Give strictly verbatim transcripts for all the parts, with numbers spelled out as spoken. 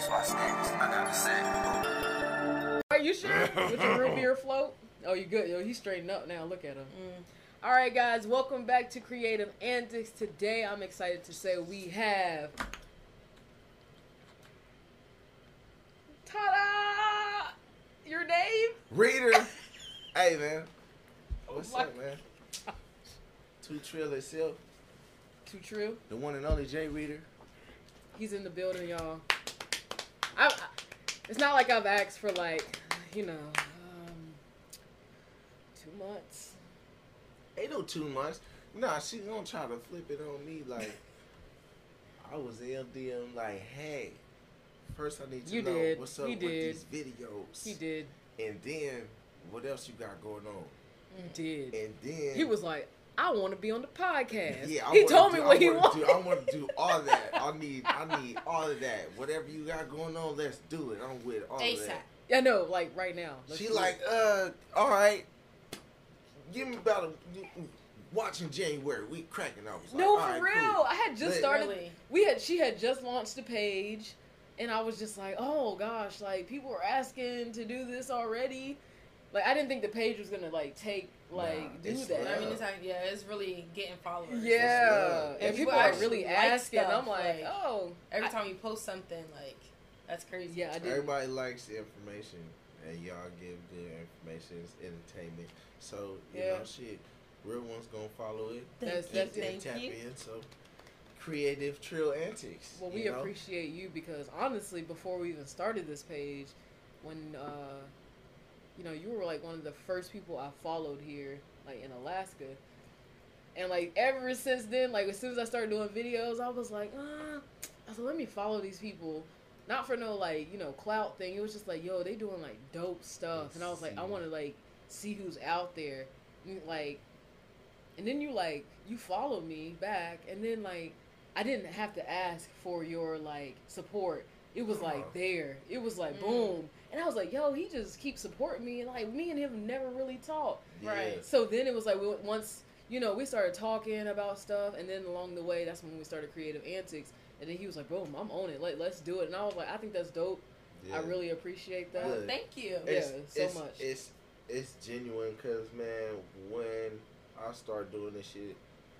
my snacks. I gotta say. Are you sure? With your root beer float? Oh, you good? Yo, he's straightened up now. Look at him. Mm. All right, guys. Welcome back to Creative Antics. Today, I'm excited to say we have... Ta-da! Your name? Reader. Hey, man. What's Oh up, man? Too Trill itself. Too true. The one and only J Reader. He's in the building, y'all. I, I, it's not like I've asked for, like, you know, um, two months. Ain't no two months. Nah, she gonna try to flip it on me like I was L D M. Like, hey, first I need to You know did. what's up He with did. these videos. He did. And then what else you got going on? He did. And then He was like, I want to be on the podcast. Yeah, I he wanna told do, me what I he wanna wanted. do, I want to do all that. I need, I need all of that. Whatever you got going on, let's do it. I'm with all of ASAP. that. I know, like right now. Let's She do like, it. uh, all right. Give me about a watching January. We cracking out. Like, No, all for right, real. cool. I had just Let- started. Really? We had. She had just launched the page, and I was just like, oh gosh, like people were asking to do this already. Like I didn't think the page was gonna like take like Nah, do it's that. real. I mean, it's like, yeah, it's really getting followers. Yeah, love. and And people people are actually really like asking. stuff, I'm like, like, oh, Every I- time you post something, like, that's crazy. yeah, I did. Everybody likes the information, and y'all give good information. It's entertainment. So you Yeah. know, shit. Real ones gonna follow it. That's Thank that's you, it. and thank tap you. in. So creative Trill Antics. Well, we you know? appreciate you because honestly, before we even started this page, when uh, you know, you were like one of the first people I followed here, like in Alaska, and like ever since then, like as soon as I started doing videos, I was like, ah, I said, let me follow these people, not for no like you know clout thing. It was just like, yo, they doing like dope stuff, and I was like, I want to like see who's out there, and, like, and then you like you followed me back, and then like. I didn't have to ask for your like support. It was like Uh-huh. there. It was like Mm. boom. And I was like, yo, he just keeps supporting me. And like me and him never really talked. Yeah. Right. So then it was like we, once, you know, we started talking about stuff. And then along the way, that's when we started Creative Antics. And then he was like, boom, I'm on it. Like, let's do it. And I was like, I think that's dope. Yeah. I really appreciate that. Good. Thank you. Yeah, It's, so it's, much. It's it's genuine because man, when I start doing this shit,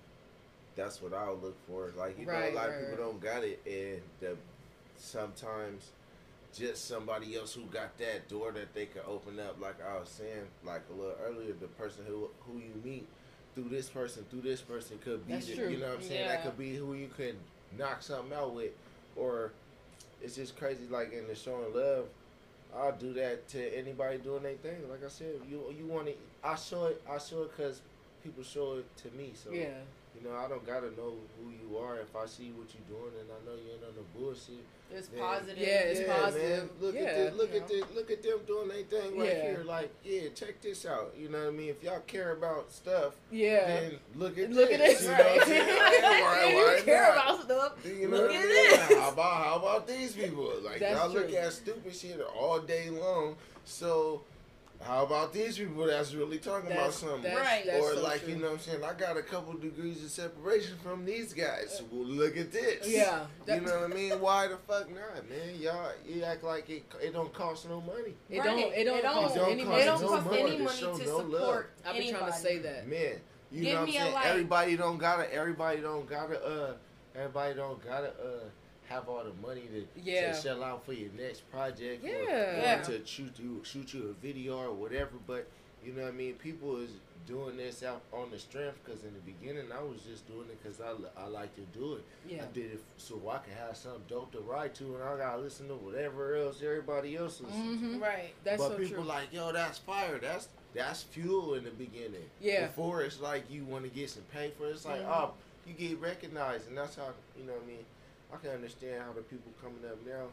that's what I'll look for. Like you Right, know, a lot right, of people right. don't got it, and the, sometimes just somebody else who got that door that they can open up. Like I was saying, like a little earlier, the person who who you meet through this person, through this person could be. That's The, true. You know what I'm saying? That Yeah. could be who you could knock something out with, or it's just crazy. Like in the showing love. I'll do that to anybody doing their thing. Like I said, you you want it. I show it. I show it because people show it to me. So Yeah. you know, I don't gotta know who you are. If I see what you're doing and I know you ain't on the bullshit. It's Yeah. positive. Yeah, it's yeah, positive. man. Look Yeah. at this, look You at know? this, look at them doing their thing right Yeah. here. Like, yeah, check this out. You know what I mean? If y'all care about stuff, Yeah. then look at Look this. at this. You know what I'm saying? Why- why- If why you care not? about stuff. You know Look what I at mean? this. How about how about these people? Like That's y'all look true. at stupid shit all day long. So how about these people that's really talking about That's, something? that's, Right. that's Or so like true. you know what I'm saying? I got a couple degrees of separation from these guys. So, well, look at this. Yeah. You that- know what I mean? Why the fuck not, man? Y'all, you act like it. It don't cost no money, It Right. don't. It don't It don't- cost it don't any cost money. It don't no cost money any to money show to no love. support I've been anybody. trying to say that. man. You Give know what me I'm a saying? like. Everybody don't gotta. Everybody don't gotta. Uh, everybody don't gotta. Uh, have all the money to, Yeah. to shell out for your next project. Or, Yeah. or to shoot you shoot you a video or whatever. But you know what I mean? People is doing this out on the strength because in the beginning I was just doing it because I, I like to do it. Yeah. I did it so I could have something dope to write to, and I gotta listen to whatever else everybody else listens to. Mhm. Right. That's But so people true. like, yo, that's fire. That's that's fuel in the beginning. Yeah. Before it's like you want to get some pay for it. It's like, Mhm. oh, you get recognized, and that's how you know what I mean. I can understand how the people coming up now,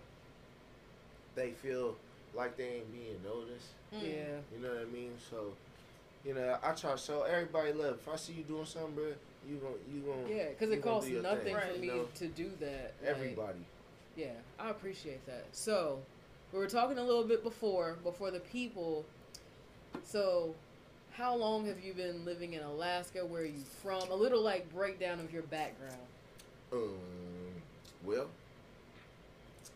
they feel like they ain't being noticed. Mm. Yeah. You know what I mean? So, you know, I try to show everybody love. If I see you doing something, bro, you gon' you gon' Yeah, because you it gonna costs do your nothing thing, for you me know? to do that. like, Everybody. yeah, I appreciate that. So, we were talking a little bit before, before the people. So, how long have you been living in Alaska? Where are you from? A little like breakdown of your background. Um, well,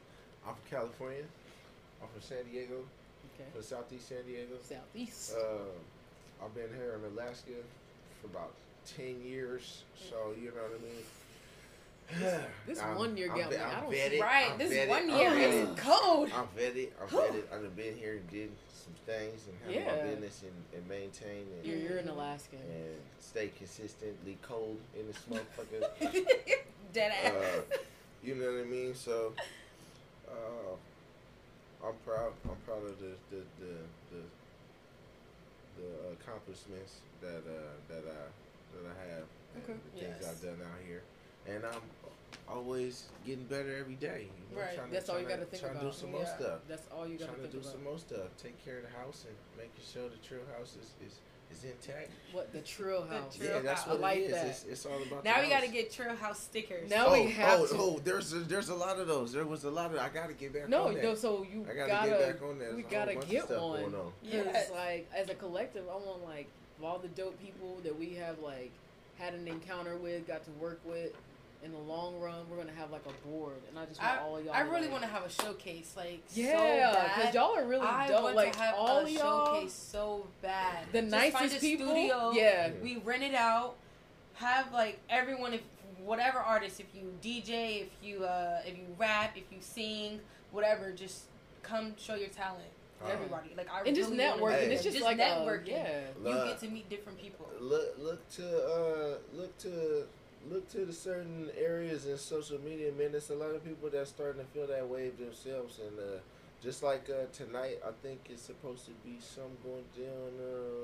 I'm from California. I'm from San Diego, Okay. from Southeast San Diego. Southeast. Uh, I've been here in Alaska for about ten years, so you know what I mean. This I'm- one year I'm got ve- me. I I'm don't vetted, Right, I'm this vetted, one I'm year vetted. is cold. I'm vetted. I'm vetted. I've been here and did some things and handle Yeah. my business and, and maintain and, You're, you're an Alaskan. and stay consistently cold in this motherfucker. Dead ass. uh, you know what I mean? So, uh, I'm proud. I'm proud of the the the the, the accomplishments that uh, that I that I have and Okay. the things Yes. I've done out here, and I'm always getting better every day. You know, Right. trying to, That's all you trying gotta think trying about. to do some more Yeah. stuff. That's all you gotta Trying to think do about. some more stuff. Take care of the house and making sure the trail house is, is, is intact. What the Trill The House? Trill Yeah, that's House. what I like it is. that. It's, it's all about. Now the we got to house. get Trail House stickers. Now oh, we have oh, to. oh, there's a, there's a lot of those. There was a lot of. I gotta get back No, on that. no. So you I gotta, gotta, get back on that. we There's a whole gotta bunch of get stuff one. going on. Because Yes. like as a collective, I want like of all the dope people that we have like had an encounter with, got to work with. In the long run, we're gonna have like a board, and I just want I, all of y'all. I to, really like, want to have a showcase, like Yeah, so because bad. y'all are really I dope. want Like to have all a of y'all, showcase so bad. the Just find nicest a people. Studio, Yeah, we rent it out. Have like everyone, if whatever artist, if you D J, if you uh, if you rap, if you sing, whatever, just come show your talent. to Uh-huh. Everybody, like I and just really wanna networking. do Hey. It's that. just, like networking. A, yeah. You Love. get to meet different people. Look, look to, uh, look to, look to the certain areas in social media, man. There's a lot of people that's starting to feel that wave themselves, and uh, just like uh, tonight, I think it's supposed to be some going down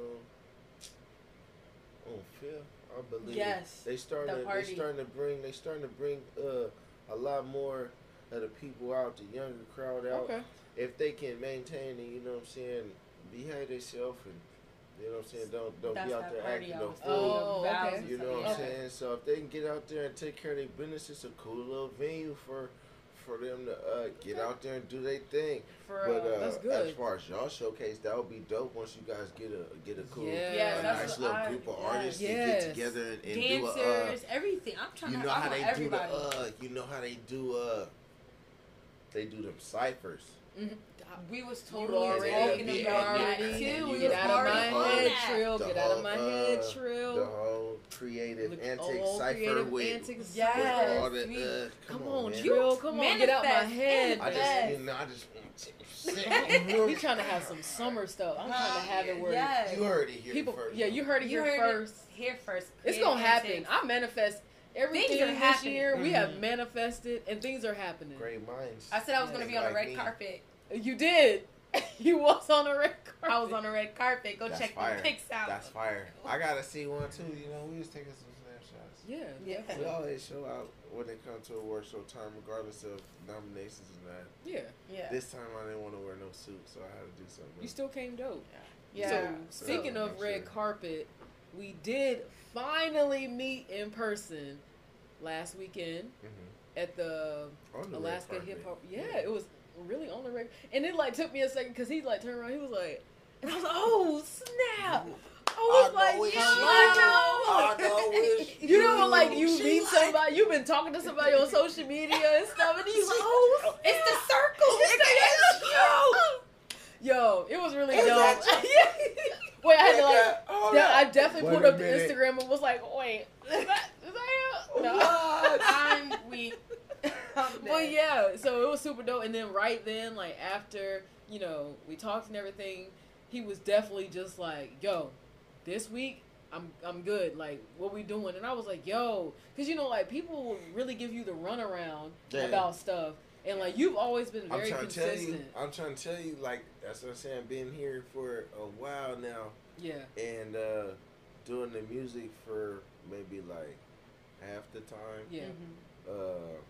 uh, on Fifth, I believe. Yes, They starting the to, they party. starting to bring, they starting to bring uh, a lot more of the people out, the younger crowd out. Okay. If they can maintain and, you know what I'm saying, behave themselves and, you know what I'm saying, don't don't That's be out that there party acting I no was fool. telling Oh, about okay. and You stuff, know what yeah. I'm saying? So if they can get out there and take care of their business, it's a cool little venue for for them to uh, get out there and do their thing. For But uh, uh, That's good. as far as y'all showcase, that would be dope once you guys get a get a cool, Yeah. Yeah, a that's nice what little I- group of yes. artists Yes. to get together and, and do a. Uh, dancers, everything. I'm trying you to. know I how want they everybody. do the uh, you know how they do uh, they do them ciphers. Mhm. We was You totally already, talking you about already- that you too. We Get was out of my already on head, that. Trill. The Get out of my whole, head, uh, Trill. The whole creative Look, antic all cipher creative with, antics. Yes. with all the we- uh, Come, come, on, man. Trill. Come on, get out my Manifest, head. I manifest. just, you know, I just want We trying to have some summer stuff. I'm trying to have it where Yes. You heard it here people. first. Yeah, you heard it You here heard it first. Here first. It's Creative gonna happen. antics. I manifest everything Things are this happening. year. We have Mhm. manifested, and things are happening. Great minds. I said I was gonna Yeah. be on the Like red me. carpet. You did. You was on the red carpet. I was on the red carpet. Go That's check fire. the pics out. That's fire. I gotta see one too. You know, we was taking some snapshots. Yeah. Yeah. We always show out when it comes to award show time, regardless of nominations and that. Yeah. Yeah. This time I didn't want to wear no suit, so I had to do something. You still came dope. Yeah. So speaking So, of make red sure. carpet, we did finally meet in person last weekend Mm-hmm. at the On the Alaska red Hip carpet. Hop. Yeah, it was really on the red. And it like took me a second because he like turned around. He was like, and I was like, oh snap! I was I like, know it's yeah, you. I know. I know it's You know when like you. you She meet like- somebody, you've been talking to somebody on social media and stuff, and he's like, oh, It's the circle. it's the yo, it was really Is dope. that Wait, I had to like. Nigga, hold Yeah, I up. definitely Wait pulled a up the minute. Instagram and was like, wait, is that, is that him? No. What? I'm weak. I'm Well, dead. yeah, so it was super dope. And then right then, like after, you know, we talked and everything, he was definitely just like, yo, this week, I'm I'm good. Like, what we doing? And I was like, yo, because, you know, like people will really give you the runaround Yeah. about stuff. And, like, you've always been I'm very trying to tell consistent. you. I'm trying to tell you, like that's what I'm saying. Been here for a while now, Yeah. and uh, doing the music for maybe like half the time. Yeah. Mhm. Uh,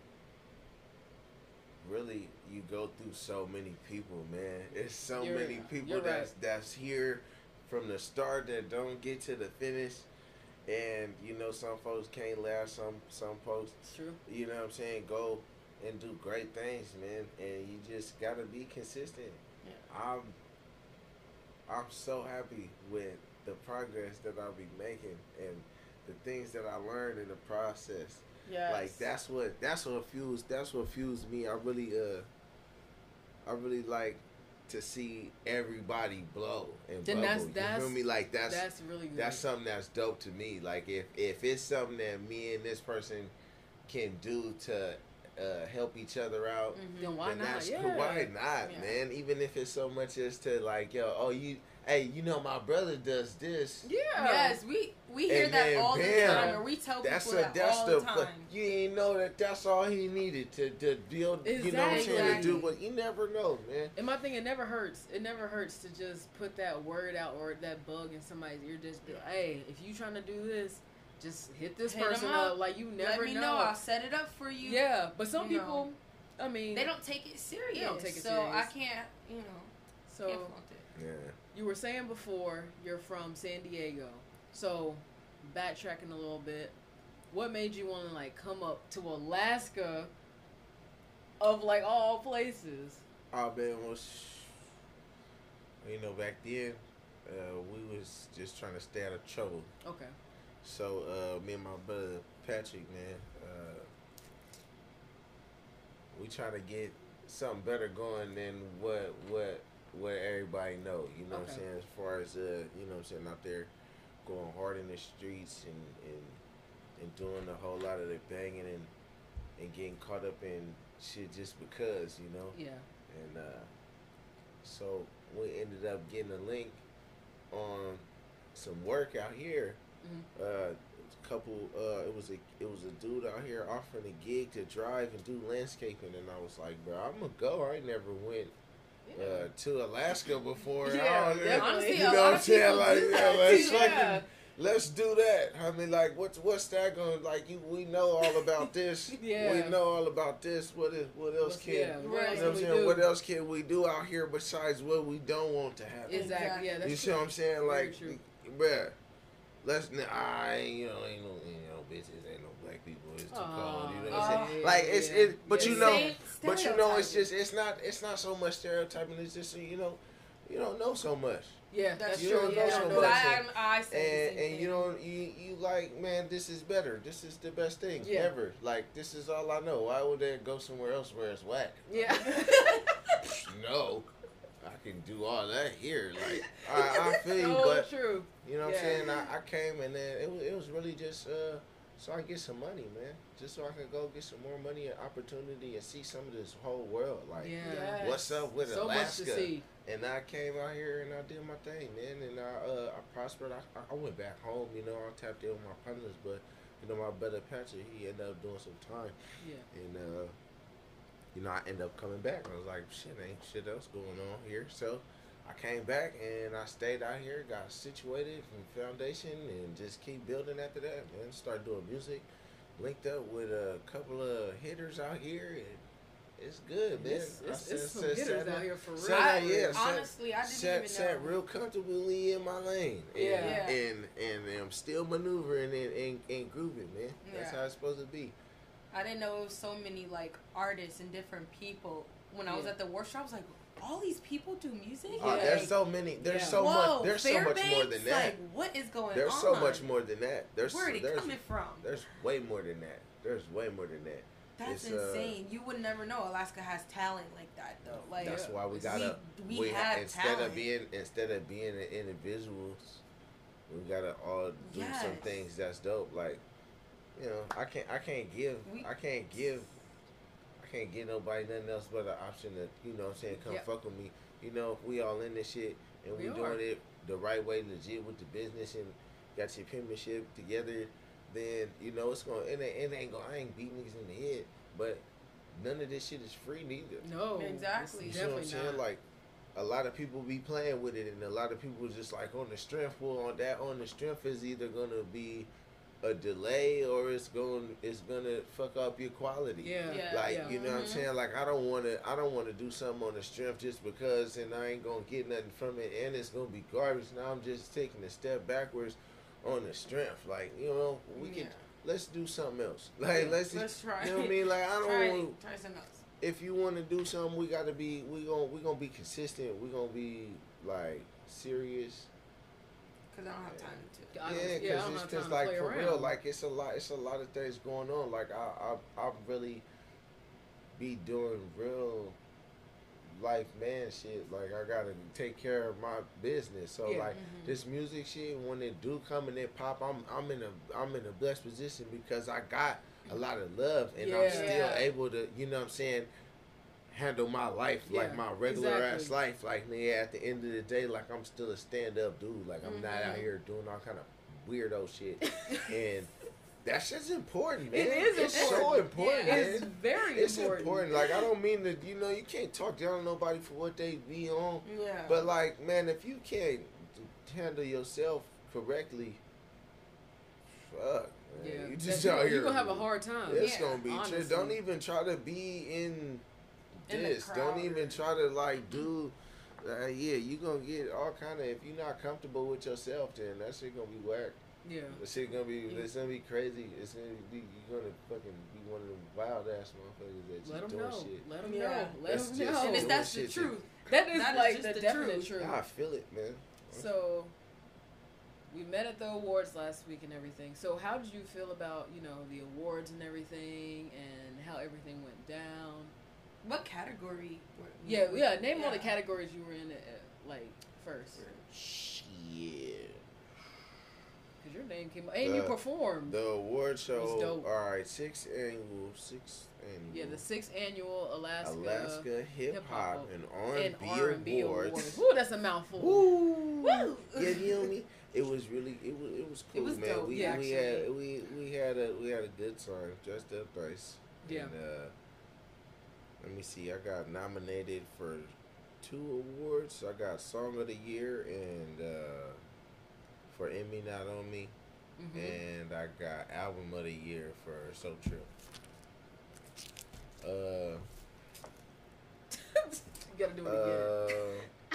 really, you go through so many people, man. It's so You're- many people you're that's right. that's here from the start that don't get to the finish. And you know, some folks can't last. Some some folks, It's true. you know what I'm saying, go and do great things, man. And you just gotta be consistent. Yeah. I'm I'm so happy with the progress that I'll be making and the things that I learned in the process. Yes. Like that's what that's what fuels that's what fuels me. I really uh I really like to see everybody blow and Then bubble. that's- you that's- feel me? Like that's That's really good. that's something that's dope to me. Like if if it's something that me and this person can do to uh, help each other out, Mhm. Then why then not? that's Yeah. cool. Why not, Yeah. man? Even if it's so much as to like, yo, oh you, hey, you know my brother does this. Yeah. Yes, we we hear And that then all the bam, time, and we tell That's people a that that's all the the time. you ain't know that that's all he needed to to build. You know what I'm saying? To Exactly. do, but you never know, man. And my thing, it never hurts. It never hurts to just put that word out or that bug in somebody's ear. Just be like, hey, if you trying to do this, just hit this Hit 'em person up. up. Like you never Let me know. know. I'll set it up for you. Yeah, but some You know. people, I mean, They don't take it serious. They don't take it so I serious. can't, you know, So can't flaunt it. Yeah. you were saying before you're from San Diego. So backtracking a little bit, what made you want to like come up to Alaska, of like all places? Oh man, was you know back then uh, we was just trying to stay out of trouble. Okay. So uh, me and my brother Patrick, man, uh, we trying to get something better going than what what what everybody know. You know what I'm Okay. saying? As far as uh, you know what I'm saying, out there going hard in the streets and and, and doing a whole lot of the banging and and getting caught up in shit just because, you know. Yeah. And uh, so we ended up getting a link on some work out here. Mhm. Uh, a couple. Uh, it was a it was a dude out here offering a gig to drive and do landscaping, and I was like, bro, I'm gonna go. I never went uh, to Alaska before. Yeah, I don't- definitely. Honestly, you a know lot what I'm of saying? people Like, do yeah, that let's too. Yeah. fucking let's do that. I mean, like, what's what's that going? Like, you we know all about this. Yeah. We know all about this. What is what else What's- can yeah, what Right. else you know what I'm can we saying? do? What else can we do out here besides what we don't want to happen? Exactly. Yeah, that's You see true. what I'm saying? Very Like, true. bruh, let's nah, I ain't you know ain't no ain't no bitches, ain't no black people. It's too cold. You know what I'm Aw. saying? Like it's Yeah. it, but Yeah. you know, Same but you know, it's stereotyping. just it's not it's not so much stereotyping. It's just you know, you don't know so much. Yeah, That's that's You true. don't Yeah, know so I much. know that. I, I, I say the And same and thing. you don't you you like man, this is better. This is the best thing Yeah. ever. Like this is all I know. Why would they go somewhere else where it's whack? Yeah. No, I can do all that here. Like I, I feel you, so but true. you know what Yeah. I'm saying. I, I came and then it was it was really just uh, so I get some money, man. Just so I can go get some more money and opportunity and see some of this whole world. Like Yeah. Yes. what's up with So much Alaska? to see. And I came out here and I did my thing, man. And I uh, I prospered. I, I went back home, you know. I tapped in with my partners, but you know my brother Patrick, he ended up doing some time, Yeah. and uh, you know I ended up coming back. I was like, shit, ain't shit else going on here. So I came back and I stayed out here, got situated from foundation, and just keep building after that, man. Started doing music, linked up with a couple of hitters out here, and it's good, man. It's, I it's, said- it's some said- hitters said- out here for real. said- I, yeah, sat- honestly, I didn't sat, even sat know. real comfortably in my lane. And, Yeah. Yeah. And, and I'm still maneuvering and, and, and grooving, man. That's Yeah. how it's supposed to be. I didn't know it was so many like artists and different people. When I was Yeah. at the workshop, I was like, all these people do music. Uh, Yeah. there's so many. There's Yeah. so Whoa, much. There's so much more Fairbanks? than that. Like, what is going There's on? so much more than that. There's Where are they there's, coming from? there's way more than that. There's way more than that. That's it's, uh, insane. You would never know Alaska has talent like that, though. Like That's Yeah. why we We- gotta. we we have instead talent. of being instead of being an individuals, we gotta all do some Yes. things that's dope. Like, you know, I can't I can't give We- I can't give I can't give nobody nothing else but an option to you know what I'm saying come Yeah. fuck with me. You know, if we all in this shit and we, We doing are. it the right way, legit with the business and got your penmanship together, then you know it's gonna it ain't, it ain't gonna I ain't beat niggas in the head, but none of this shit is free neither. No. Exactly. You It's see what I'm definitely saying? not. Like a lot of people be playing with it, and a lot of people just like on the strength. Well, on that on the strength is either gonna be a delay or it's going it's gonna fuck up your quality. Yeah. Yeah. Like yeah. you know what I'm Mhm. saying? Like I don't want to I don't want to do something on the strength just because, and I ain't gonna get nothing from it, and it's gonna be garbage. Now I'm just taking a step backwards on the strength. Like you know we Yeah. can let's do something else. Like Yeah. let's Let's try. you know what I mean? Like I don't try, want try something else. if you want to do something, we gotta be we gonna we gonna be consistent. We gonna be like serious. Cause I don't have time to. I don't- Yeah, yeah, I because don't it's have just time to like play for around. real, like it's a lot. It's a lot of things going on. Like I I I really be doing real life man shit. Like I gotta take care of my business. So Yeah. like Mhm. this music shit, when it do come and it pop, I'm I'm in a I'm in a blessed position because I got a lot of love and I'm Yeah. still Yeah. able to, you know what I'm saying, handle my life like Yeah, my regular ass exactly. life. Like nigga, at the end of the day, like I'm still a stand up dude. Like I'm not out Mhm. here doing all kind of weirdo shit. And that shit's important, man. It is it's so important. important, Yeah. man. It's very It's important. important. Like I don't mean that, you know, you can't talk down on nobody for what they be on. Yeah. But like, man, if you can't handle yourself correctly, fuck. Man. Yeah, You just That- out you- here. you gonna have a hard time. It's Yeah, gonna be true. honestly. Don't even try to be in In the this. Don't crowd. even try to like do. Uh, yeah, you gonna get all kind of. If you're not comfortable with yourself, then that shit gonna be whack. Yeah. That shit gonna be. Yeah. It's gonna be crazy. It's gonna be. You're gonna fucking be one of them wild ass motherfuckers that Let just them doing know. shit. Let them Yeah. know. Let That's them just- know. and if doing that's the shit to- truth. That is That is like just the, the definite truth. truth. I feel it, man. So we met at the awards last week and everything. So how did you feel about, you know, the awards and everything and how everything went down? What category? Were, Yeah, yeah. Name all the Yeah. categories you were in, uh, like first, Shit. because your name came up and you The- performed. The award show. dope. All right, six annual, six annual. yeah, the sixth annual Alaska, Alaska Hip Hip Hop Hop and and R R and and B B Awards. awards. Ooh, that's a mouthful. Woo! Woo! Yeah, you know me. It was really, it was, it was cool, was man. dope, we yeah, we actually. had we we had a we had a good time, dressed up nice. Yeah. And, uh, let me see. I got nominated for two awards. I got Song of the Year and uh, for In Me Not On Me, Mhm. and I got Album of the Year for So True. Uh. You gotta do it again. Uh,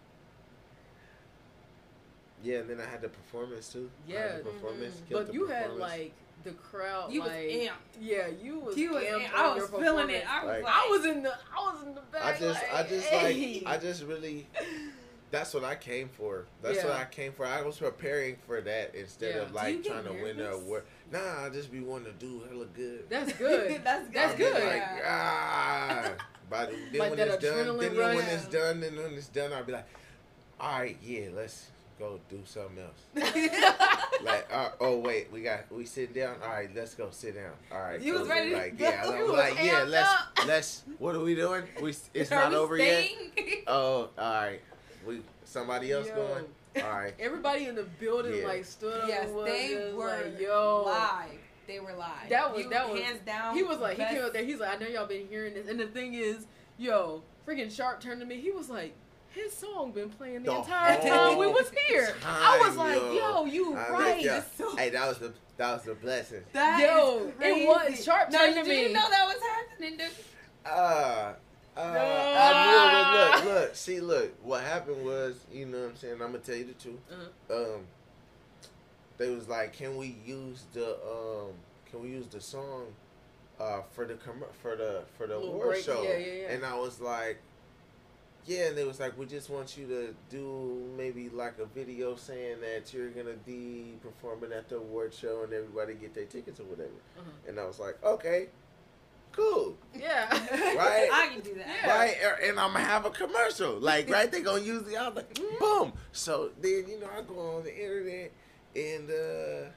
yeah, and then I had the performance too. I had Yeah. the performance. Mhm. killed But the you had performance. like the crowd. You was like, amped. Yeah, you was. You was amped amped. on I your was feeling it. performance. I was Like- like, I was in the. I was in the back. I just, like, I just hey. like, I just really. That's what I came for. That's Yeah. what I came for. I was preparing for that instead Yeah. of Do like you get trying to win the nervous? award. Nah, I just be wanting to do hella good. That's good. That's good. That's I be good. Like, Yeah. ah. But then Like when that it's done, adrenaline then rush. when it's done, then when it's done, I'll be like, all right, yeah, let's go do something else. Like, uh, oh wait, we got we sit down. All right, let's go sit down. All right, You was cool. ready to Like, go. yeah, You I was was like, yeah, amped let's up. let's. What are we doing? We it's Are not we over yet. staying? Oh, all right. We somebody else Yo. going. All right. Everybody in the building Yeah. like stood up. Yes, and was they just were like, yo. live. They were live. That was- You- that was- hands down. He was like, he best- came up there. He's like, I know y'all been hearing this. And the thing is, yo, freaking Sharp turned to me. He was like, his song been playing the, The entire whole time we was here. I was time, like, yo. yo, you I right. mean, yeah. It's so- Hey, that was the that was the blessing. That Yo, is it crazy. was. Sharp No, turned you to didn't me. know that was happening, dude. Uh, uh, No. I knew it was, look, look, see, look, what happened was, you know what I'm saying, I'm gonna tell you the truth. Uh-huh. Um, they was like, can we use the, um, can we use the song, uh, for the, com- for the, for the Little award break, show? yeah, yeah, yeah. And I was like, yeah, and they was like, we just want you to do maybe like a video saying that you're gonna be performing at the award show and everybody get their tickets or whatever. Uh-huh. And I was like, okay, cool. Yeah. Right? I can do that. Yeah. Right, er, and I'm gonna have a commercial, like right. They gonna use the I was like, boom. So then you know I go on the internet and uh,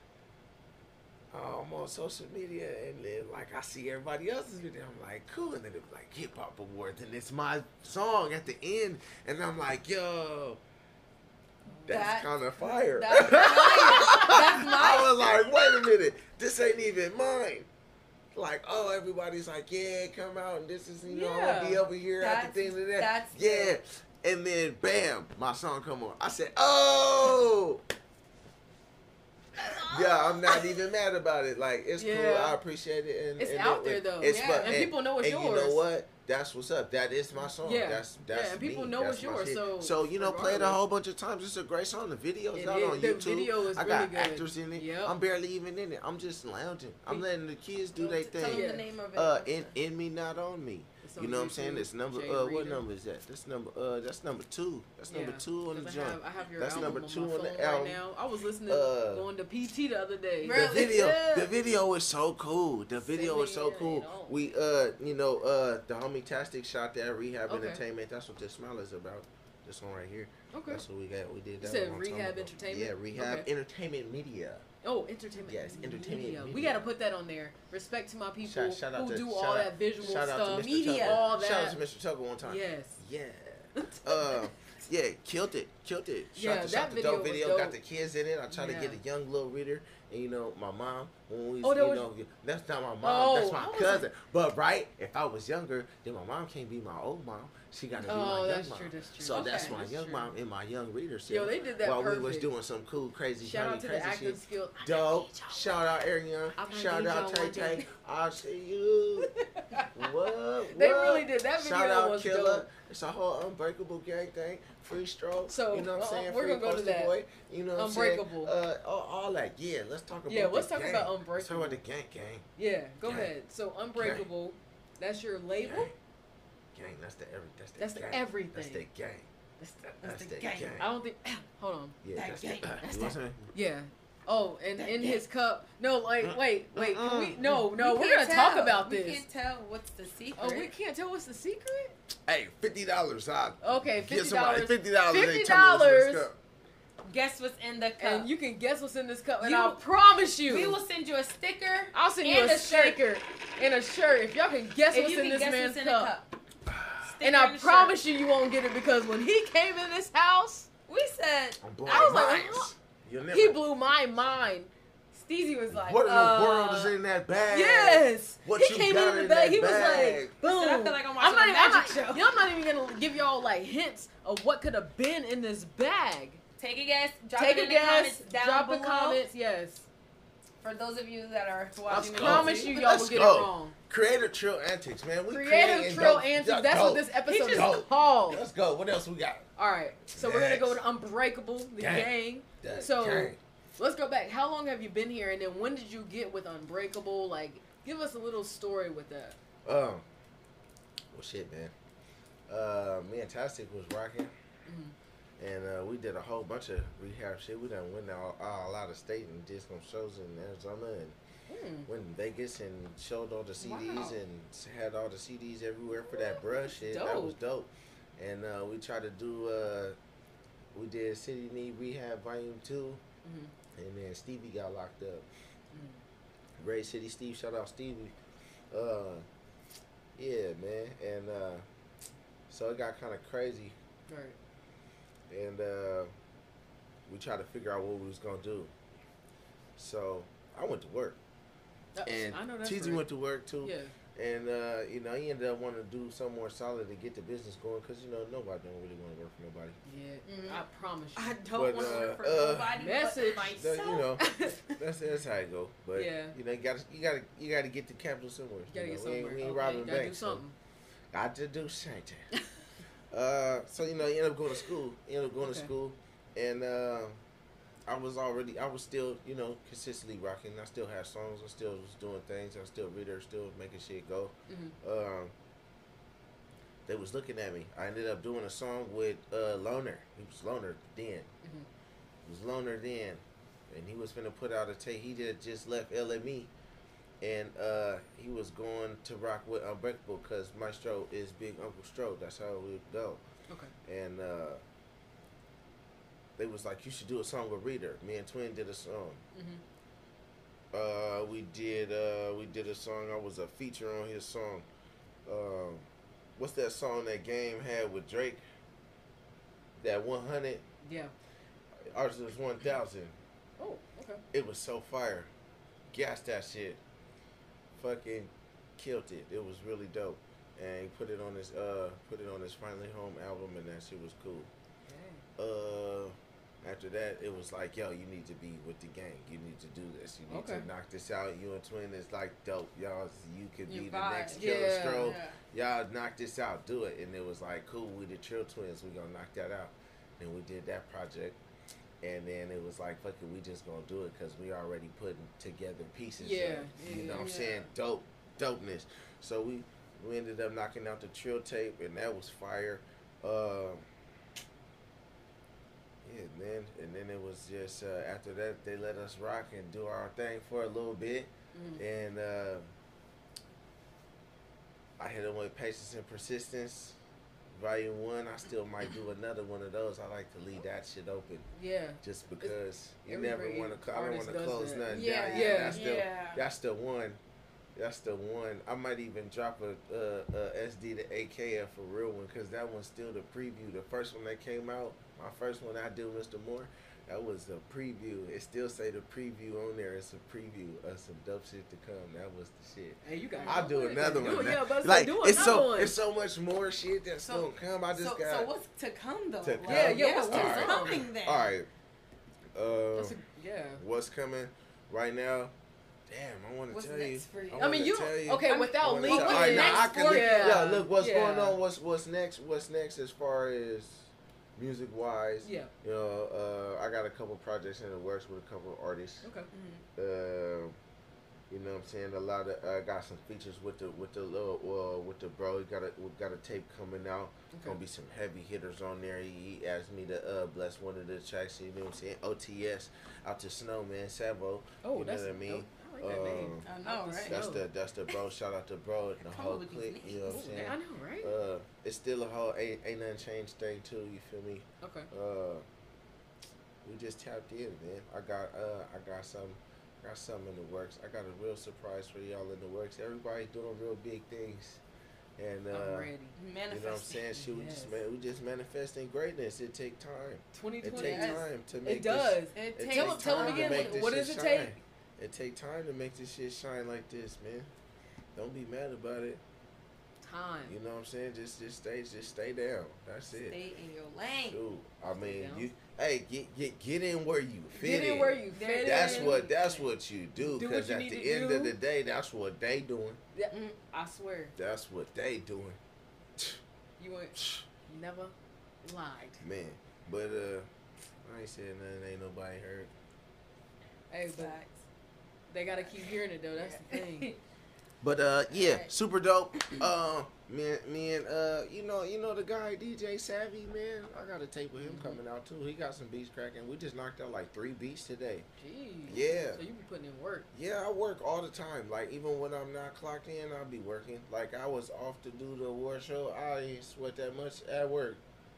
I'm on social media and then like I see everybody else's video. I'm like, cool, and then it's like hip hop awards and it's my song at the end, and I'm like, yo, that's That- kind of fire. That's mine. That's mine. I was like, wait a minute, this ain't even mine. Like, oh, everybody's like, yeah, come out and this is, you know, I'm gonna be Yeah. over here at the That's- thing and that. that's Yeah. dope. And then, bam, my song come on. I said, oh. Yeah, I'm not even mad about it. Like, it's cool. Yeah. I appreciate it. And, It's and out it- there, though. It's Yeah. fun. And people know it's and yours. you know what? That's what's up. That is my song. Yeah. That's that's Yeah, and people me. know That's it's my yours, shit. so so you know, play it a regardless. whole bunch of times. It's a great song. The video's It out is. on The YouTube. video is I really got good. actors in it. Yep. I'm barely even in it. I'm just lounging. I'm letting the kids do their Tell them thing. Yeah. the name of it. Uh, in in me, not on me. The on You know what I'm saying? YouTube, It's number Jay uh what Reader. number is that? That's number uh that's number two. That's number Yeah, two on the 'cause I joint. have, I have your That's album number on two my on the phone album. right now. I was listening, Uh, going to P T the other day. Really? The video, Yeah. the video is so cool. The video me is so it, cool. you know. We, uh, you know, uh, the homie Tastic shot that Rehab Okay. Entertainment. That's what this smile is about. This one right here. Okay. That's what we got. We did You that. said a long time Rehab ago. Entertainment? Yeah, Rehab Okay. Entertainment Media. Oh, entertainment. Yes, entertainment media. We media. got to put that on there. Respect to my people Shout, shout out who to, do shout all out, that visual shout out stuff. to Mister Media, Tuggle. all that. Shout out to Mister Tuggle one time. Yes. Yeah. uh, yeah, killed it, killed it. Shot Yeah, the, that shot the video dope was video. dope. Got the kids in it. I tried Yeah. to get a young little reader, and you know, my mom. When we, Oh, that you was- know, that's not my mom. Oh, that's I my was cousin. like- But right, if I was younger, then my mom can't be my old mom. She got to be Oh, my young that's mom. true, that's true. So that's Okay, my that's young true. mom and my young reader. Yo, they did that while perfect. we was doing some cool, crazy, Shout funny, out to crazy the acting shit. skill. Dope. Shout out Ariana. I might Shout need out y'all Tay one Tay. day. I see you. What? They what? really did. That video Shout out was Killer. dope. It's a whole Unbreakable gang thing. Free stroke. So, you know what I'm uh, saying? we're Free gonna go to Poster that. Boy. You know what Unbreakable. I'm saying? Uh, all, all that. Yeah, let's talk about Yeah, let's the talk gang. about Let's talk Unbreakable. about the gang gang. Yeah, go Gang. ahead. So Unbreakable, that's your label. Gang. Gang, that's the every that's the That's the gang. everything. That's the gang. That's the, That's, the the gang. gang. I don't think. Hold on. Yeah, That that's gang. the, That's you know what I'm saying? Yeah. Oh, and That in gang. his cup. No, like Mm. wait, wait. Can we? Mm-mm. No, no. We We're gonna can't talk tell. about We this. can't tell what's the secret. Oh, we can't tell what's the secret. Hey, fifty dollars. I Okay, give fifty somebody dollars. fifty dollars. fifty dollars. Guess what's in the cup. And you can guess what's in this cup, and You- I promise you, we will send you a sticker. I'll send you and a, a shirt. sticker and a shirt if y'all can guess If what's you in can this guess man's what's in cup. the cup. And Sticker I and a promise shirt. you, you won't get it because when he came in this house, We said I'm blowing I was like, minds. huh? You'll never. he blew my mind. Steezy was like, What in uh, the world is in that bag? Yes. What he you came got in the in bag. that He was bag? like, boom. I said, I feel like I'm I'm watching not, a even- I'm magic not, show. y'all not even gonna give y'all like hints of what could have been in this bag. Take a guess. Drop Take it a in the guess. comments down Drop below. the comments. Yes. For those of you that are Let's watching, I go. promise you, y'all Let's will get go. it wrong. Creative Trill Antics, man. We Creative creating Trill dope. Antics. Yeah, That's what dope. this episode is Dope. called. Let's go. What else we got? All right. So we're gonna go Next. to Unbreakable, the Gang. gang. That So- gang. Let's go back. How long have you been here, and then when did you get with Unbreakable? Like, give us a little story with that. Um, well, shit, man. Uh, me and Tastic was rocking, Mhm. and uh, we did a whole bunch of rehab shit. We done went all, all out of state and did some shows in Arizona and Mm. went in Vegas and showed all the C Ds Wow. and had all the C Ds everywhere for that brush shit. That Dope. was dope. And uh, we tried to do. Uh, we did City Need Rehab Volume Two, Mhm. and then Stevie got locked up. Mm. Great City Steve, shout out Stevie. Uh, yeah, man, and uh, so it got kind of crazy, Right. and uh, we tried to figure out what we was gonna do. So I went to work, That- and I know that's T Z right. went to work too, Yeah. and uh, you know he ended up wanting to do something more solid to get the business going, cause you know nobody don't really want to work for nobody. Yeah. Mhm. I promise you. I But, don't want to uh, work for uh, nobody Message. but That, myself. you know, that's that's how it go. But Yeah. you know, you gotta you gotta you gotta get the capital somewhere. You gotta you get know, we ain't, somewhere. we ain't Okay, robbing gotta banks. do so- something. Got to do something. uh, so you know, he ended up going to school. He ended up going Okay. to school, and uh, I was already, I was still, you know, consistently rocking. I still had songs. I still was doing things. I still reader, still making shit go. Mhm. Um, they was looking at me. I ended up doing a song with uh, Loner. He was Loner then. Mhm. He was Loner then, and he was finna put out a tape. He did just left L M E. And uh, he was going to rock with Unbreakable because Maestro is Big Uncle Stro. That's how it would go. Okay. And uh, they was like, you should do a song with Reader. Me and Twin did a song. Mhm. Uh, we did uh, we did a song. I was a feature on his song. Um, what's that song that Game had with Drake? That one hundred. Yeah. Ours was one thousand. Oh. Okay. It was so fire. Gassed that shit. Fucking killed it. It was really dope. And he put it on his uh put it on his Finally Home album, and that shit was cool. Dang. Uh after that it was like, yo, you need to be with the gang. You need to do this. You need Okay. to knock this out. You and Twin is like dope. Y'all you could You be the vibe. next Killer Yeah. Stroll. Yeah. Y'all knock this out, do it. And it was like, cool, we the Trill Twins, we gonna knock that out. And we did that project. And then it was like, fuck it, we just gonna do it because we already putting together pieces. Yeah, of, you yeah, know what I'm yeah. saying? Dope, dopeness. So we we ended up knocking out the Trill tape, and that was fire. Uh, yeah, man. And then it was just uh, after that they let us rock and do our thing for a little bit, Mm. and uh, I hit them with Patience and Persistence. Volume one, I still might do another one of those. I like to leave that shit open, Yeah. just because you every never great want to. I don't artist want to does close that. nothing Yeah, down. yeah, that's the yeah. that's the one. That's the one. I might even drop a, a, a S D to A K F for real one, because that one's still the preview. The first one that came out, my first one I do, Mister Moore, that was the preview. It still say the preview on there. It's a preview of some dope shit to come. That was the shit. Hey, you got. I'll do another Do one. it, yeah, but Like do it's another so one. it's so much more shit that's So- gonna come. I just so, got. so what's to come though? To Like, come? Yeah, yeah, what's what's to come? coming then? All right. Uh, That's a, yeah. what's coming right now? Damn, I want to What's tell you. next for you? I I wanna mean, you tell you. okay I mean, without I wanna leaking. tell- what's all right, next now I can. for you? Yeah, Yeah, look, what's yeah. going on? What's what's next? What's next as far as music wise? Yeah. You know, uh, I got a couple projects in the works with a couple of artists. Okay. Mhm. Uh, you know what I'm saying? A lot of I uh, got some features with the with the little uh, with the bro. He got a we got a tape coming out. Okay. Gonna be some heavy hitters on there. He, he asked me to uh, bless one of the tracks. You know what I'm saying? O T S out to Snowman Savo. Oh, you that's know what I mean? dope. I like that name. Um, I know, Out the right? That's Snow. the that's the bro. Shout out to bro and the Come whole on with these clique. You know what I'm Ooh, saying? I know, right? Uh, it's still a whole ain't ain't nothing changed thing too. You feel me? Okay. Uh, we just tapped in, man. I got uh I got some got something in the works. I got a real surprise for y'all in the works. Everybody doing real big things, and uh, I'm ready. you know what I'm saying? Shit, we just Yes. man, we just manifesting greatness. It take time. twenty It twenty. take Yes. time to make It does. It This, it takes Tell take him- tell him time again, to make what- this what shit does it shine. take? It take time to make this shit shine like this, man. Don't be mad about it. Time. You know what I'm saying? Just just stay just stay down. That's it. Stay in your lane. Shoot. I mean, down. you hey get get get in where you fit Get in where you There- fit That's in. what that's what you do. Do what Because you at need the to end do. of the day, that's what they doing. Yeah, Mm. I swear, That's what they doing. you ain't never lied. Man. But uh I ain't saying nothing, ain't nobody heard. Hey, but Facts. they gotta keep hearing it though. That's the thing. But uh yeah, Alright. super dope. Uh me and me and uh you know you know the guy D J Savvy, man. I got a tape with him Mhm. coming out too. He got some beats cracking. We just knocked out like three beats today. Jeez. Yeah. So you be putting in work. Yeah, I work all the time. Like even when I'm not clocked in, I'll be working. Like I was off to do the award show. I ain't sweat that much at work.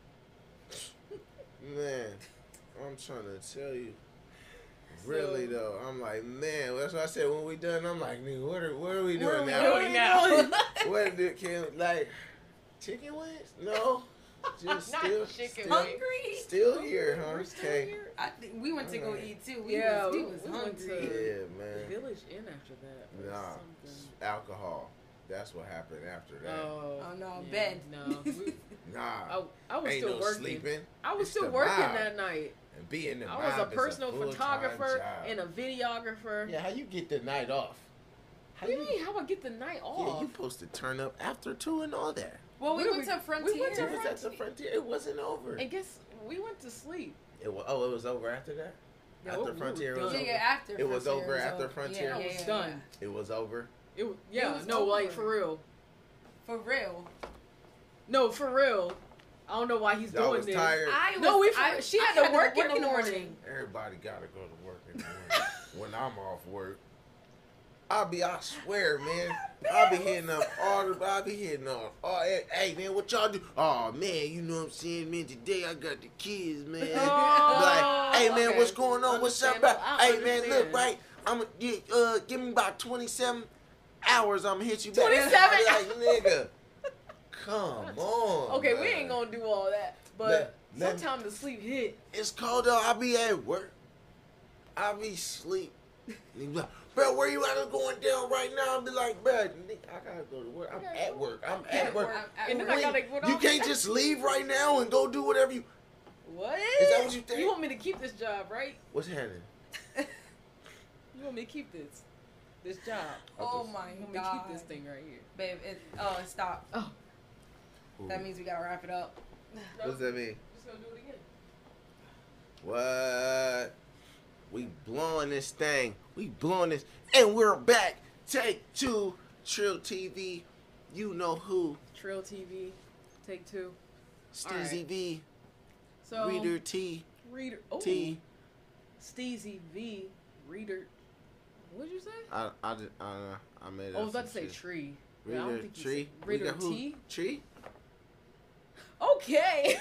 Man, I'm trying to tell you. Really So- though, I'm like, man. That's what I said when we done. I'm like, nigga, what are what are we What doing are we now? doing now? What did can like chicken wings? No, just Not still chicken still, wings. Hungry? still here, huh? We're still Okay. here. I think we went to go Alright. eat too. We Yeah, was, we we- was we went hungry. to- Yeah, The man. Village Inn after that. or Nah, something. alcohol. That's what happened after that. Oh, Oh, no, yeah, bed. No, we, Nah, I, I was ain't still no working. sleeping. I was It's still the working vibe. that night. And being the I was a vibe is personal full-time photographer job. and a videographer. Yeah, how you get the night off? How What do you mean? How I get the night Yeah, off? you supposed to turn up after two and all that. Well, we Where went we- to Frontier. we went to It was at the frontier. It wasn't over. and guess we went to sleep. It was, oh, it was over after that. Yeah, after we were Frontier done. was Yeah, over. yeah, after It was Frontier over after over. Frontier? Yeah, I yeah, was yeah, done. It was over. It was, yeah, was no, like over. for real. For real. No, for real. I don't know why he's Y'all doing was this. tired. I was, No, we for- I, she I had to work in the morning. Everybody gotta go to work in the morning. When I'm off work, I'll be. I swear, man. I'll be hitting up all the. I'll be hitting up. Oh, hey, hey, man, what y'all do? Oh, man, you know what I'm saying, man. Today I got the kids, man. Oh, Like, hey, man, okay. what's going on? What's up? Understandable. I Hey, man, understand. look, right. I'm gonna get. Uh, give me about twenty-seven hours. I'm gonna hit you back. twenty-seven I be like, nigga, come on. Okay, we man. ain't gonna do all that, but Let- let- sometimes the sleep hit. It's cold though. I be at work. I be sleep. He be like, bro, where you at? I'm going down right now. I'll be like, bro, nigga, I gotta go to work. I'm gotta at go. work. I'm Yeah, at work. I'm at And then work. I gotta go You off- can't just leave right now and go do whatever you. What? Is that what you think? You want me to keep this job, right? What's happening? You want me to keep this, this job? Oh You my want me to god. keep this thing right here? Babe, it, oh, stop. Oh, That means we gotta wrap it up. What's that mean? Just gonna do it again. What? We blowing this thing. We blowing this, and we're back. Take two, Trill T V. You know who? Trill T V, take two. Steezy Alright. V. So Reader T. Reader oh, T. Steezy V. Reader. What'd you say? I I did, I, I made it. Oh, I was about to say tree. but I don't Reader think you Tree. said- We Reader got who? T. Tree. Okay.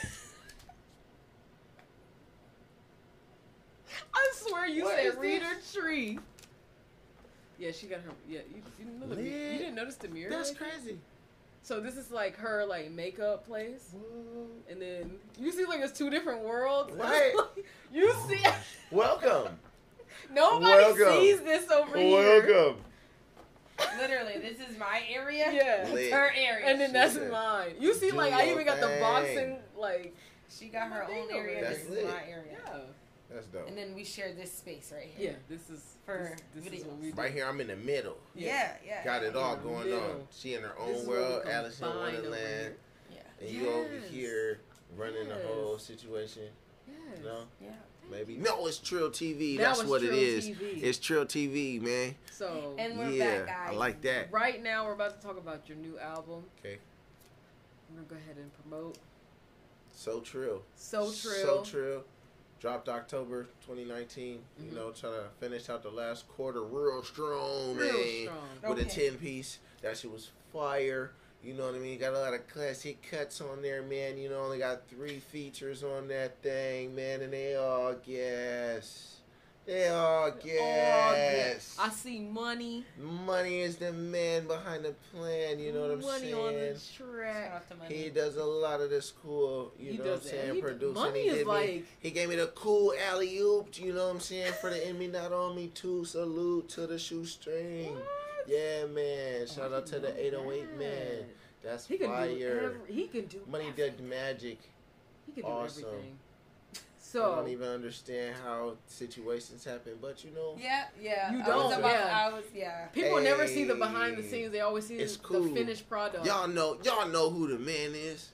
I swear you What is said this? Reader Tree. Yeah, she got her. Yeah, you, you didn't know the, Lit. you didn't notice the mirror. That's like that? crazy. So this is like her like makeup place, and then you see like it's two different worlds. Right. You see, Welcome. nobody Welcome. sees this over here. Welcome. Literally, this is my area. Yeah. It's Lit. her area. And then that's Shit. mine. You see, Do like I your even got the thing. boxing like. she got her Thing own over area. there. This That's is lit. my area. Yeah. That's dope. And then we share this space right Yeah. here. This is For this, this is videos. what we do. Right here, I'm in the middle. Yeah, yeah. Got it all In the going on. middle. She in her This own is where we world, Alice in combine over Wonderland, Yeah. and you over Yes. here running the Yes. whole situation. Yes. No, Yeah. maybe no. It's Trill T V. Now That's it's what it Trill is. T V. It's Trill T V, man. So And we're yeah, back, guys. I like that. right now we're about to talk about your new album. Okay, I'm gonna go ahead and promote. so Trill. So So Trill. Trill. Dropped October twenty nineteen. Mhm. You know, trying to finish out the last quarter real strong, Real man. strong. With a Okay. ten piece. That shit was fire. You know what I mean? Got a lot of classic cuts on there, man. You know, only got three features on that thing, man, and they all gas. They all Oh, gas. I see money. Money is the man behind the plan. You know what I'm money saying? on the Shout track. out to Money. He does a lot of this cool, you He know what I'm does that. saying, He- producing. money he is did like- me, he gave me the cool alley oop, you know what I'm saying, for the enemy not on me too. Salute to the shoestring. What? Yeah, man. Shout Oh, I out to didn't the know eight oh eight that. man. That's He can do fire. every, He can do. Money everything. did magic. He can do Awesome. everything. I don't So even understand how situations happen, but you know, Yeah, yeah. You I don't, Was about, yeah. I was, yeah. people never see the behind the Hey, scenes. They always see it's the, cool. the finished product. y'all know, y'all know who the man is.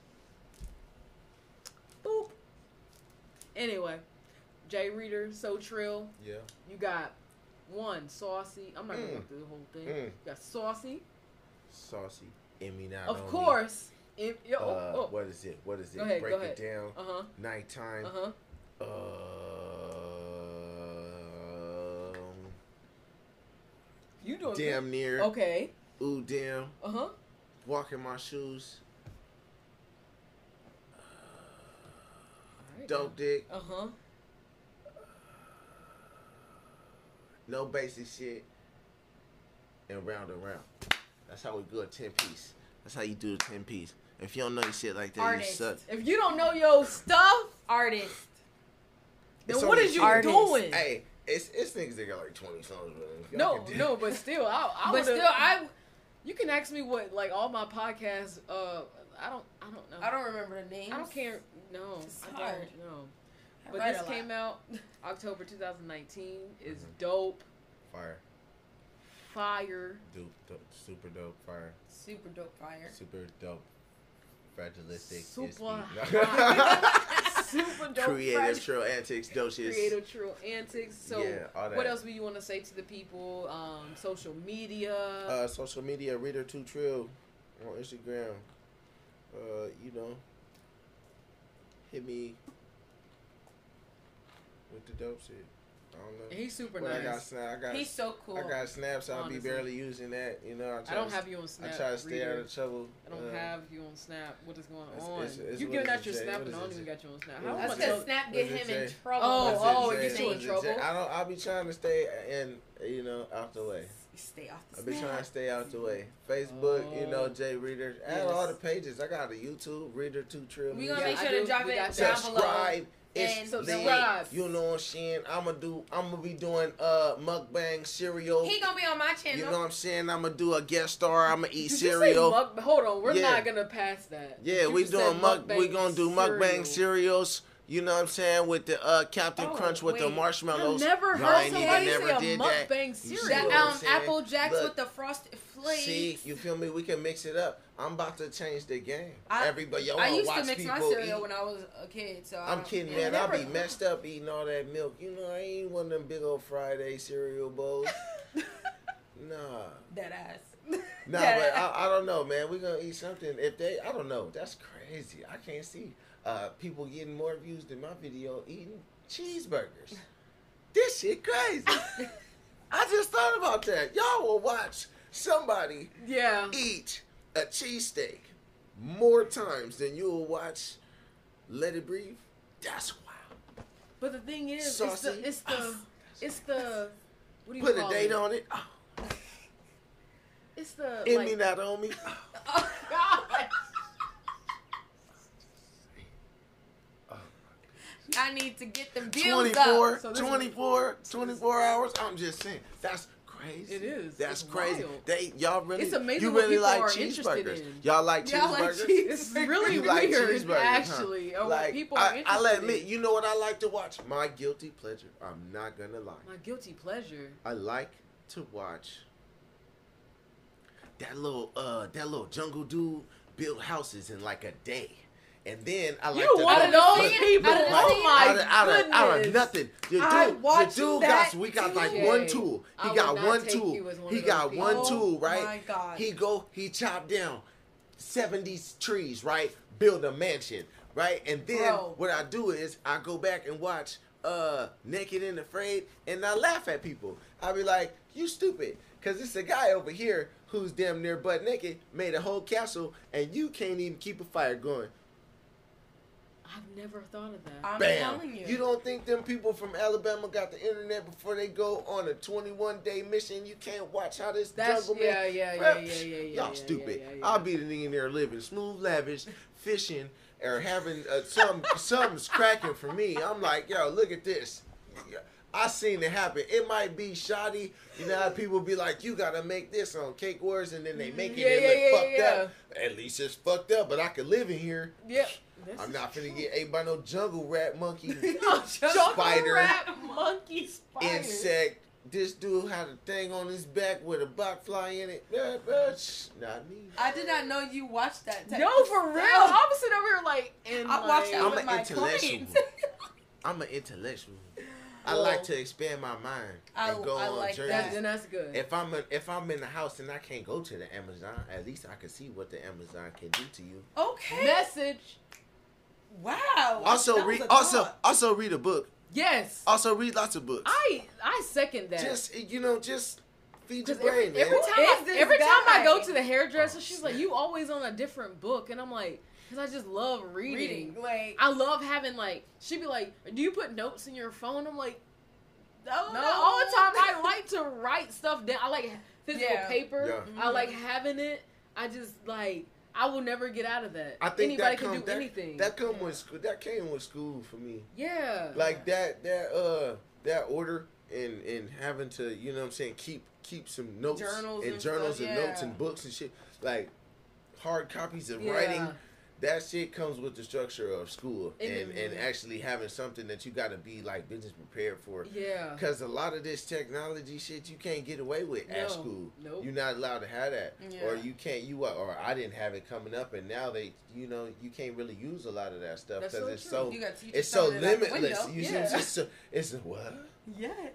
Boop. Anyway, Jay Reader, So Trill. Yeah. You got one saucy. I'm not gonna Mm. go through the whole thing. Mm. You got saucy, Saucy. Emmy not of on me. course. If, yo, Uh, oh, oh. What is it? What is it? Go ahead, Break go it ahead. down. Uh huh. Nighttime. Uh huh. Um, You doing damn near. good. Okay. Ooh, damn. Uh huh. Walk in my shoes. Right. Dope dick. Uh huh. No basic shit. And round and round. That's how we do a ten piece. That's how you do a ten piece. If you don't know your shit like that, Artist. you suck. If you don't know your stuff, Artist. then It's what only is you artist. doing? Hey, it's it's niggas that got like twenty songs. Man. If y'all No, can do- no, but still, I, I But would've- still, I You can ask me what like all my podcasts. Uh, I don't. I don't know. I don't remember the names. I don't care. No, It's I hard. don't know. I But write this a lot. came out October twenty nineteen. It's Mhm. dope, Fire. fire. Dope, dope. Super dope. Fire. Super dope fire. Super dope. Fragilistic. Super is hot. Super dope. Creative, fresh, true antics, docious. creative, true antics. So, Yeah, all that. what else would you want to say to the people? Um, social media. Uh, social media, Reader two Trill on Instagram. Uh, you know, hit me with the dope shit. I don't know. He's super But I got nice. snap. I got. He's so cool. I got snaps. I'll be Honestly. barely using that. You know. I, try I don't to, have you on I Snap. try to stay Reader. out of trouble. I don't uh, have you on Snap. What is going It's- on? it's- it's you what giving is out it, your Jay? Snap What and I is don't it, even Jay? got you on Snap. What How is That's it, much? Jay? because Snap What get is it, him in Jay? trouble. Oh, What's oh, it, it Jay? gets you in What's it, Jay? trouble? I don't. I'll be trying to stay and you know out the way. Stay off the I've been Snap. trying to stay out the way. Facebook, you know, Oh. Jay Reader. Add Yes. all the pages. I got a YouTube, Reader two Trill. We gonna Yeah, make I sure do. to drop We it got down that. below. Subscribe. And It's subscribe. lit. You know what I'm saying? I'm gonna do. I'm gonna be doing uh mukbang cereal. He gonna be on my channel. You know what I'm saying? I'm gonna do a guest star. I'm gonna eat Did you say cereal. muk- Hold on, we're Yeah. not gonna pass that. Yeah, You we just doing said muk. We mukbang gonna do mukbang cereals. You know what I'm saying? With the uh, Captain Oh, Crunch with the wait. marshmallows. I've never I heard ain't somebody even say never a did that. mukbang You see cereal. That what I'm um saying? Apple Jacks Look. with the frosted flakes. See, you feel me? We can mix it up. I'm about to change the game. I- Everybody, y'all I wanna used watch to mix my people cereal eat. when I was a kid. So I I'm don't- kidding, yeah. man. I'll be never- messed up eating all that milk. You know, I ain't one of them big old Friday cereal bowls. Nah. Dead ass. Nah, but I, I don't know, man. We're gonna eat something. If they, I don't know. That's crazy. I can't see uh, people getting more views than my video eating cheeseburgers. This shit crazy. I just thought about that. Y'all will watch somebody Yeah. eat a cheesesteak more times than you will watch Let It Breathe. That's wild. But the thing is, Saucy. it's the, it's the, it's the, what do you Put a call date it? on it. Oh, It's the, in like, me, not on me. oh God. I need to get the views twenty-four, up. So this twenty-four, twenty-four hours. I'm just saying. That's crazy. It is. That's It's crazy. wild. They y'all really It's amazing you what really people like are interested cheeseburgers. in. Y'all like Y'all like cheeseburgers? cheese- It's really You like weird, cheeseburgers, huh? actually. Or what Like, people are I, interested I'll admit, in. you know what I like to watch? My guilty pleasure. I'm not gonna lie. My guilty pleasure. I like to watch that little uh that little jungle dude build houses in like a day. And then I like You to one of go- those but- people. but Oh my out of, out of, out of goodness. nothing. The dude, I the watched dude that got we got like too. one tool. I He would got not one take tool. you as one He of got those one people. tool, right? Oh my God. He go, he chop down seventy trees, right? Build a mansion, right? And then Bro. what I do is I go back and watch uh Naked and Afraid, and I laugh at people. I be like, you stupid, because it's a guy over here who's damn near butt naked, made a whole castle, and you can't even keep a fire going. I've never thought of that. I'm Bam. telling you. You don't think them people from Alabama got the internet before they go on a twenty-one day mission? You can't watch how this That's jungle yeah, man. yeah, yeah, Well, yeah, yeah, yeah. Y'all yeah, stupid. Yeah, yeah, yeah. I'll be the nigga in there living smooth, lavish, fishing, or having uh, some something's cracking for me. I'm like, yo, look at this. I seen it happen. It might be shoddy. You know how people be like, you gotta make this on Cake Wars, and then they make it Yeah, and yeah, look yeah, fucked yeah. up. At least it's fucked up, but I could live in here. Yeah. This I'm is not finna true. get ate by no jungle rat, monkey, Jungle spider, rat, monkey, spider. insect. This dude had a thing on his back with a black fly in it. Nah, nah, shh, not me. I did not know you watched that. type No, of for real. stuff. I'm sitting over here like, and I like, watched that I'm with an my intellectual. clients. I'm an intellectual. I Well, like to expand my mind I- and go I on like journeys. That, then that's good. If I'm a, if I'm in the house and I can't go to the Amazon, at least I can see what the Amazon can do to you. Okay. Message. Wow. Also That was read a also thought. also read a book. Yes. Also read lots of books. I I second that. Just you know, just feed your 'Cause every, brain, man. every Who time I, is this every time I guy? go to the hairdresser, Oh, she's like, "You always on a different book," and I'm like, "Cause I just love reading. reading. Like, I love having like." She'd be like, "Do you put notes in your phone?" I'm like, "No, No. no." All the time, I like to write stuff down. I like physical Yeah. paper. Yeah. I like having it. I just like. I will never get out of that. I think Anybody that can come, do that, anything. That come with school. That came with school for me. yeah. Like that that uh that order and and having to, you know what I'm saying, keep keep some notes Journals and and journals stuff, and yeah. notes and books and shit. Like hard copies of Yeah. writing. That shit comes with the structure of school and, And- and actually having something that you got to be like business prepared for. Yeah. Because a lot of this technology shit you can't get away with No. at school. Nope. You're not allowed to have that, Yeah. or you can't. You or I didn't have it coming up, and now they, you know, you can't really use a lot of that stuff That's because so it's true. so you got teachers it's so throwing it out the limitless. window. You see, Yeah. it's just so, it's what? Yes.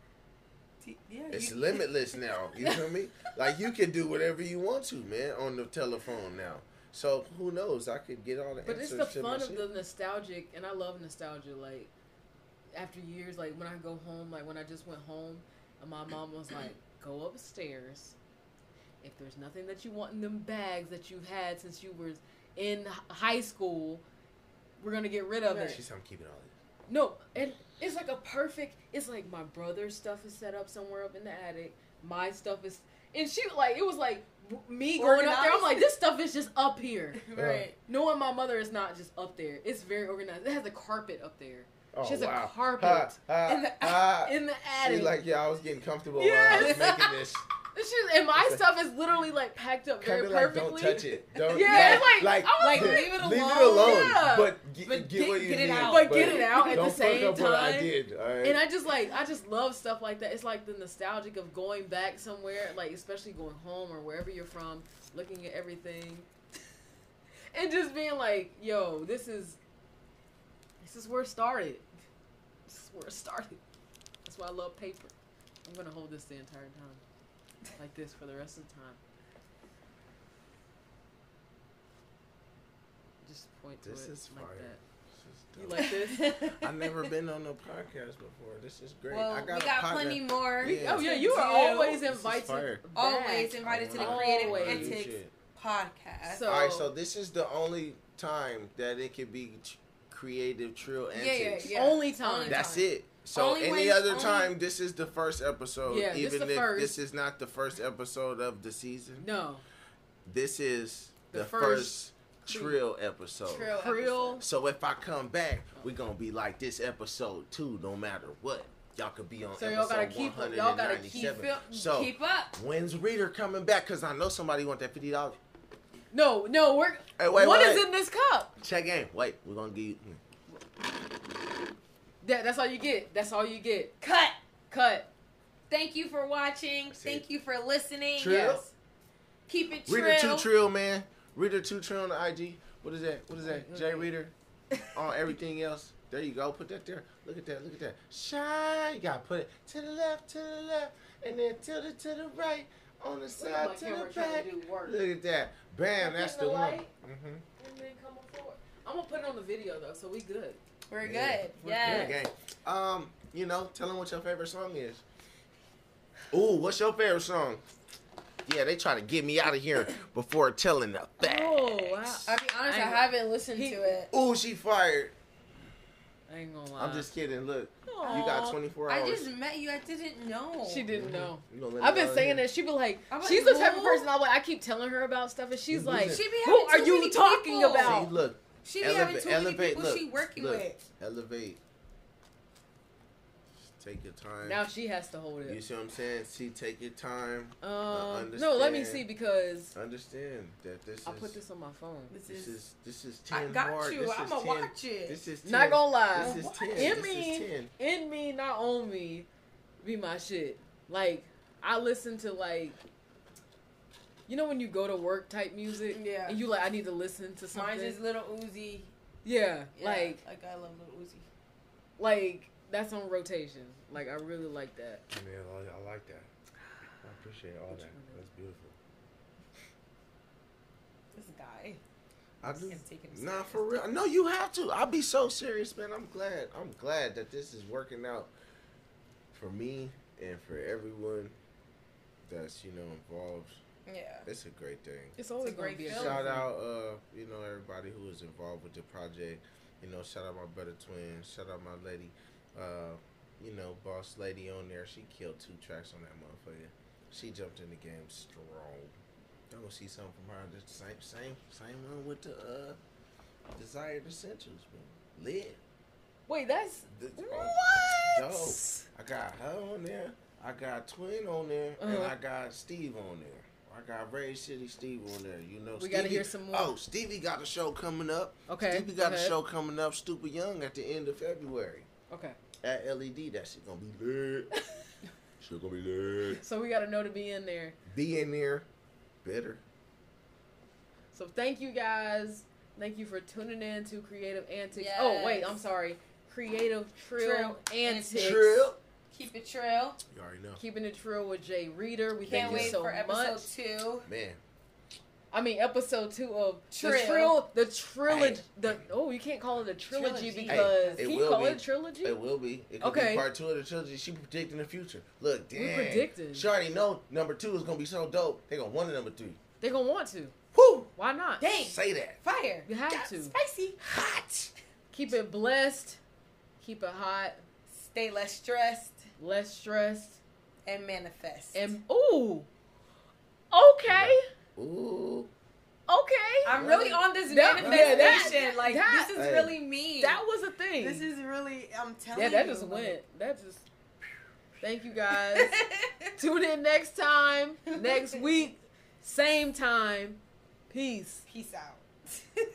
Te- Yeah. It's you- limitless now. You feel me? Like you can do whatever you want to, man, on the telephone now. So who knows? I could get all the But it's answers the to my fun of shit. the nostalgic, and I love nostalgia. Like after years, like when I go home, like when I just went home, and my mom was like, "Go upstairs. If there's nothing that you want in them bags that you've had since you were in h- high school, we're gonna get rid of it." She's I'm keeping all this. No, and it's like a perfect. It's like my brother's stuff is set up somewhere up in the attic. My stuff is, and she like it was like w- me going up there. I'm Organized? like, this stuff is just up here. Right. Knowing my mother is not just up there. It's very organized. It has a carpet up there. Oh, She has a wow. carpet Ha, ha, in the- ha. in the She's attic. like, yeah, I was getting comfortable Yes. while I was making this. It's just- and my stuff is literally like packed up very Kind of like, perfectly. don't touch it. Don't. Yeah, it's like, I was like, yeah, leave it Leave it alone. alone. Yeah. But get, But get get- what you get it need. out. But get it out at don't the same fuck up what I time. did. All right. And I just like I just love stuff like that. It's like the nostalgic of going back somewhere, like especially going home or wherever you're from, looking at everything, and just being like, "Yo, this is this is where it started. This is where it started." That's why I love paper. I'm gonna hold this the entire time, like this for the rest of the time. just point to This it is like fire. that. This You is like dope. this? I've never been on no podcast before. This is great. Well, I got we a got partner. plenty more. Yeah. Oh yeah, to you are do. always This is invited. fire. back. Always invited to the I Creative wanna do Antics shit. podcast. So- All right, so this is the only time that it could be t- creative trill Yeah, yeah, antics. yeah. Only time. Only That's time. it. So Only any when- other only- time, this is the first episode. Yeah, this even the if first. this is not the first episode of the season, No. this is the, The first, first trill episode. Trill Krill. episode. So if I come back, we gonna be like this episode too, no matter what. Y'all could be on So y'all gotta episode keep- one y'all gotta keep Keep, ninety-seven. it, So keep up. when's Reader coming back? Cause I know somebody want that fifty dollars. No, no, we're. Hey, wait, what wait, is wait. in this cup? Check in. Wait, we're gonna give you. That, that's all you get. That's all you get. Cut. Cut. Thank you for watching. That's Thank it. you for listening. Trill? Yes. Keep it trill. Reader two trill, man. Reader two trill on the I G. What is that? What is that? Okay. J Reader. On everything else. There you go. Put that there. Look at that. Look at that. Shine. You gotta put it to the left, to the left, and then tilt it to the right, on the side, to the back. Look at that. Bam. Now That's get the the one. light. Mm-hmm. And then come on forward. I'm gonna put it on the video though, so we good. We're Yeah. good. We're Yeah. Good game. Um, you know, tell them what your favorite song is. Ooh, what's your favorite song? Yeah, they try to get me out of here before telling the facts. Oh, wow. I'll be honest, I, I ain't- haven't listened he- to it. Ooh, she fired. I ain't gonna lie. I'm just kidding. Look, you Aw. got twenty-four I hours. just met you. I didn't know. She didn't know. You gonna let I've me been out saying here? that. She be like, I'm like, she's the type of who? person I'm like, I keep telling her about stuff, and she's You like, losing. She be who having are too you many talking people. about? See, look, She be elevate, having too many elevate, people look, she working look, with. elevate. Take your time. Now she has to hold You it. see what I'm saying? See, take your time. Um, no, let me understand. see because Understand that this I is. put this on my phone. This This is. is this is I ten got hard. you. This I'm is gonna ten. watch it. This is ten. Not gonna lie, This is ten. in This me, is ten. in me, not on me, be my shit. Like I listen to like, you know when you go to work type music, Yeah. and you like I need to listen to something. Mine's just Little Uzi. yeah, Yeah, like like I love Little Uzi. like that's on rotation. Like I really like that. Yeah, I, I like that. I appreciate all Which that. one is That's beautiful. This guy. I do. I'm taking him Nah, serious. for real. No, you have to. I'll be so serious, man. I'm glad. I'm glad that this is working out for me and for everyone that's you know involved. Yeah. It's a great thing. It's always It's a gonna great be a film. good Shout thing. out, uh, you know, everybody who was involved with the project. You know, shout out my brother twin. Shout out my lady, uh, you know, boss lady on there. She killed two tracks on that motherfucker. She jumped in the game strong. Y'all gonna see something from her. The same, same, same one with the uh, Desired Essentials, man. Lit. Wait, that's The- what? Dope. I got her on there. I got Twin on there, and Uh-huh. I got Steve on there. I got Ray City Steve on there. You know, We gotta Stevie- hear some more. Oh, Stevie got a show coming up. Okay, Stevie got go a ahead. show coming up. Stupid Young at the end of February Okay, at L E D. That shit gonna be lit. Shit gonna be lit. so we gotta know to be in there. Be in there. Better. So thank you guys. Thank you for tuning in to Creative Antics. Oh wait, Yes. I'm sorry. Creative Trill, Trill Antics. Antics. Trill. Keep it trill. You already know. Keeping it trill with Jay Reader. We Can't thank you wait so for episode much. two. Man. I mean, episode two of Trill. the trill. The trilogy. Hey. The oh, you can't call it a trilogy, Trilogy. because Hey, it can you will call be. it a trilogy? It will be. It could Okay. be part two of the trilogy. She predicting the future. Look, damn. We predicting. She already know number two is gonna be so dope. They gonna want a number three. They're gonna want to. Whoo! Why not? Dang. Say that. Fire. You have Got to. Spicy. Hot. Keep it blessed. Keep it hot. Stay less stressed Less stressed. and manifest. And ooh. Okay. Ooh. Okay. I'm really on this That- manifestation. yeah, that- like that- this is Hey. really me. That was a thing. This is really. I'm telling yeah, you. that just like- went. That just. Thank you guys. Tune in next time, next week, same time. Peace. Peace out.